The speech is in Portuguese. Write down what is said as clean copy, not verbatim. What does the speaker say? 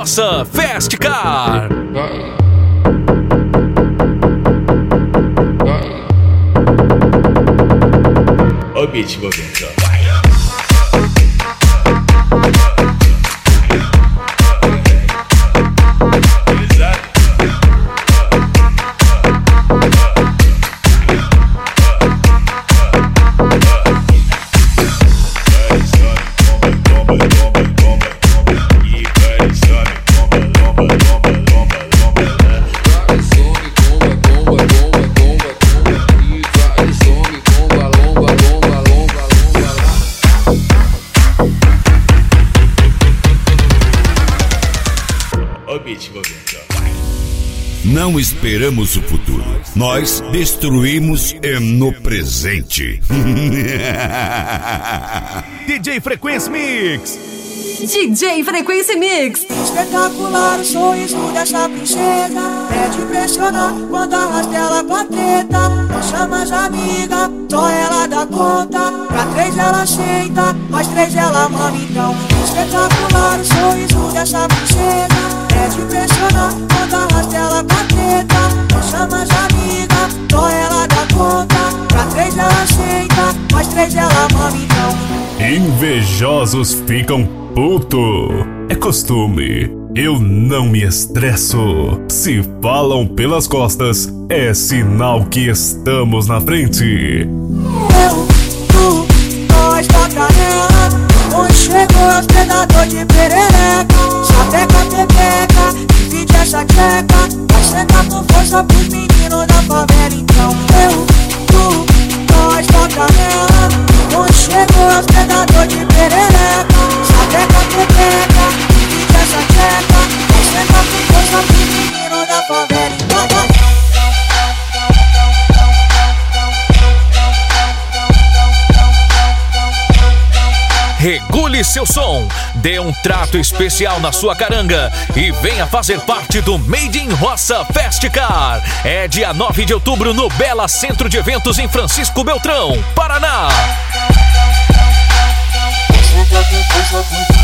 Roça Fast Car. Olha o beat movendo, ó. Não esperamos o futuro, nós destruímos no presente. DJ Frequência Mix. DJ Frequência Mix. Espetacular o sorriso dessa princesa, é de impressionar quando arrasta ela com a treta. Não chama as amigas, só ela dá conta. Pra 3 ela aceita, mais 3 ela mama então. Espetacular o sorriso dessa princesa, é de impressionar quando arrasta ela com a treta. Não chama as amigas, só ela dá conta. Pra 3 ela aceita, mais 3 ela mama então. Invejosos ficam puto. É costume, eu não me estresso. Se falam pelas costas, é sinal que estamos na frente. Eu, tu, nós toca nela. Onde chegou é os predadores de perereca. Sapeca, pepeca, divide essa tcheca. Vai sentar com força pros meninos da favela então. Eu, tu, nós toca nela. Onde chegou é os predadores de perereca. Sapeca, pepeca, divide essa tcheca. Vai sentar com força pros meninos da favela então. Regule seu som, dê um trato especial na sua caranga e venha fazer parte do Made in Roça Fast Car. É dia 9 de outubro no Bela Centro de Eventos em Francisco Beltrão, Paraná.